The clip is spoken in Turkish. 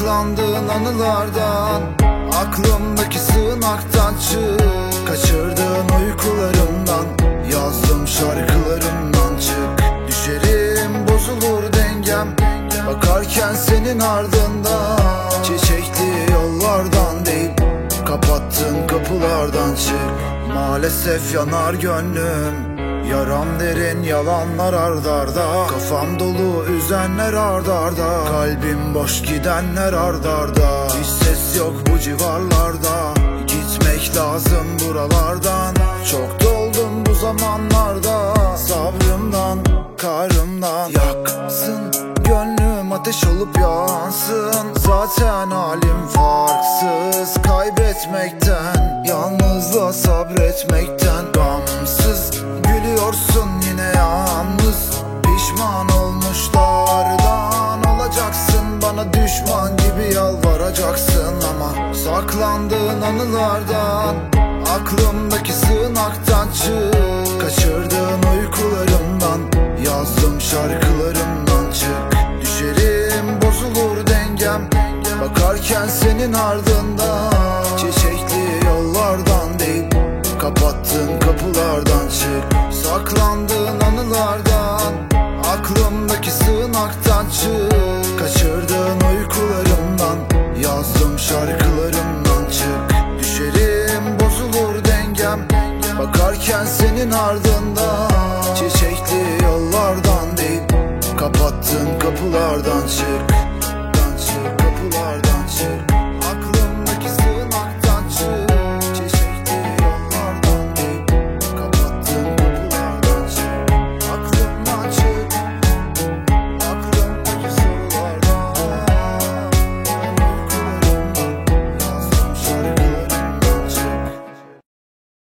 Saklandığın anılardan, aklımdaki sığınaktan çık. Kaçırdığın uykularımdan, yazdığım şarkılarımdan çık. Düşerim, bozulur dengem, bakarken senin ardından. Çiçekli yollardan değil, kapattığın kapılardan çık. Maalesef yanar gönlüm, yaram derin, yalanlar ardarda. Kafam dolu, üzenler ardarda. Kalbim boş, gidenler ardarda. Hiç ses yok bu civarlarda, gitmek lazım buralardan. Çok doldum bu zamanlarda, sabrımdan, karımdan. Yaksın gönlüm, ateş olup yansın. Zaten halim farksız, kaybetmekten, yalnızlığa sabretmekten. Gamsız gülüyorsun yine yalnız, pişman olmuşlardan. Olacaksın bana düşman gibi, yalvaracaksın ama. Saklandığın anılardan, aklımdaki sığınaktan çık. Kaçırdığın uykularımdan, yazdığım şarkılarımdan çık. Düşerim, bozulur dengem, bakarken senin ardından. Çiçekli yollardan değil, kapattığın kapılardan çık. Saklandığın anılardan, aklımdaki sığınaktan çık. Kaçırdığın uykularımdan, yazdığım şarkılarımdan çık. Düşerim, bozulur dengem, bakarken senin ardından. Çiçekli yollardan değil, kapattığın kapılardan çık.